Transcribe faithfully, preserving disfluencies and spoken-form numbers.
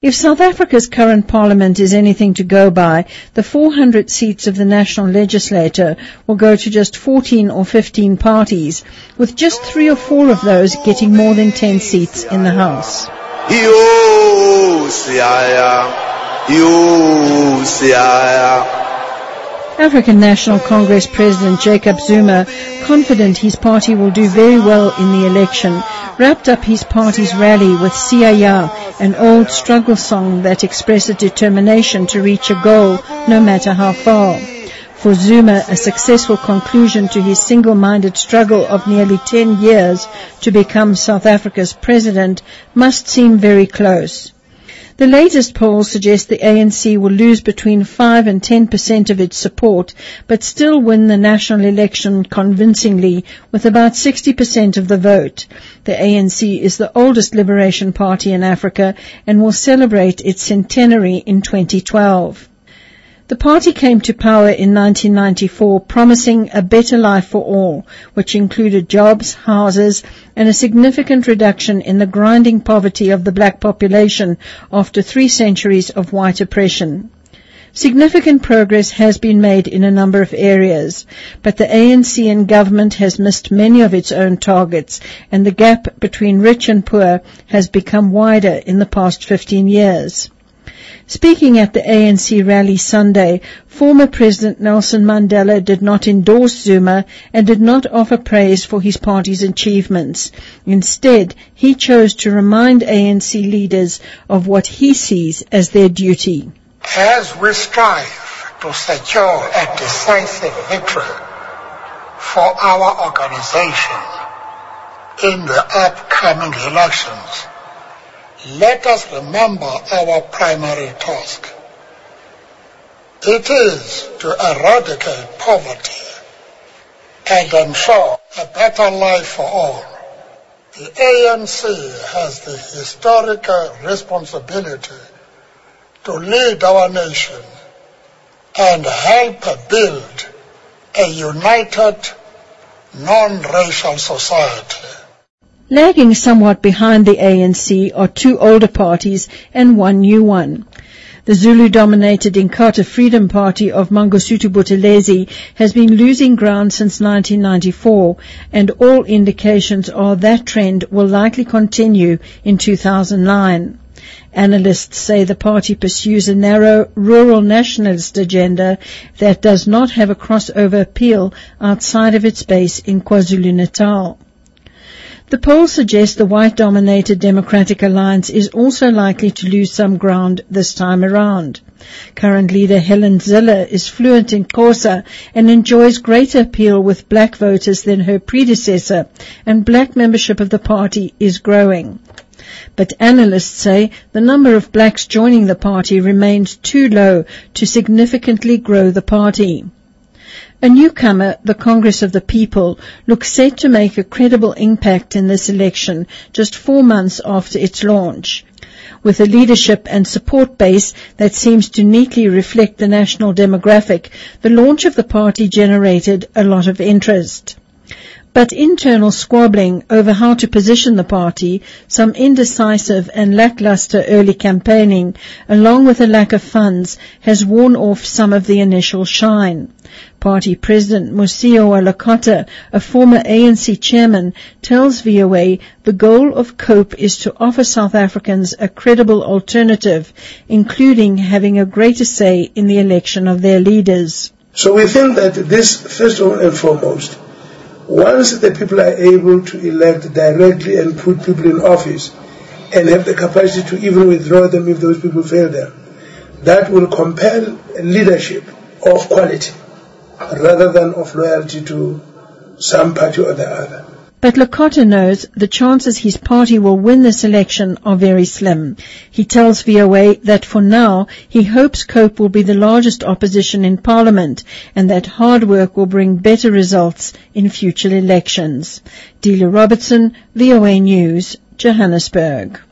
If South Africa's current parliament is anything to go by, the four hundred seats of the national legislature will go to just fourteen or fifteen parties, with just three or four of those getting more than ten seats in the House. African National Congress President Jacob Zuma, confident his party will do very well in the election, wrapped up his party's rally with Siyaya, an old struggle song that expresses determination to reach a goal, no matter how far. For Zuma, a successful conclusion to his single-minded struggle of nearly ten years to become South Africa's president must seem very close. The latest polls suggest the A N C will lose between five and ten percent of its support, but still win the national election convincingly with about sixty percent of the vote. The A N C is the oldest liberation party in Africa and will celebrate its centenary in twenty twelve. The party came to power in nineteen ninety-four promising a better life for all, which included jobs, houses, and a significant reduction in the grinding poverty of the black population after three centuries of white oppression. Significant progress has been made in a number of areas, but the A N C and government has missed many of its own targets, and the gap between rich and poor has become wider in the past fifteen years. Speaking at the A N C rally Sunday, former President Nelson Mandela did not endorse Zuma and did not offer praise for his party's achievements. Instead, he chose to remind A N C leaders of what he sees as their duty. As we strive to secure a decisive victory for our organization in the upcoming elections, let us remember our primary task. It is to eradicate poverty and ensure a better life for all. The A N C has the historical responsibility to lead our nation and help build a united, non-racial society. Lagging somewhat behind the A N C are two older parties and one new one. The Zulu-dominated Inkatha Freedom Party of Mangosuthu Buthelezi has been losing ground since nineteen ninety-four, and all indications are that trend will likely continue in two thousand nine. Analysts say the party pursues a narrow rural nationalist agenda that does not have a crossover appeal outside of its base in KwaZulu-Natal. The polls suggest the white-dominated Democratic Alliance is also likely to lose some ground this time around. Current leader Helen Zille is fluent in Xhosa and enjoys greater appeal with black voters than her predecessor, and black membership of the party is growing. But analysts say the number of blacks joining the party remains too low to significantly grow the party. A newcomer, the Congress of the People, looks set to make a credible impact in this election just four months after its launch. With a leadership and support base that seems to neatly reflect the national demographic, the launch of the party generated a lot of interest. But internal squabbling over how to position the party, some indecisive and lackluster early campaigning, along with a lack of funds, has worn off some of the initial shine. Party President Mosiuoa Lekota, a former A N C chairman, tells V O A the goal of COPE is to offer South Africans a credible alternative, including having a greater say in the election of their leaders. So we think that this, first and foremost, once the people are able to elect directly and put people in office and have the capacity to even withdraw them if those people fail them, that will compel leadership of quality rather than of loyalty to some party or the other. But Lekota knows the chances his party will win this election are very slim. He tells V O A that for now he hopes COPE will be the largest opposition in Parliament and that hard work will bring better results in future elections. Delia Robertson, V O A News, Johannesburg.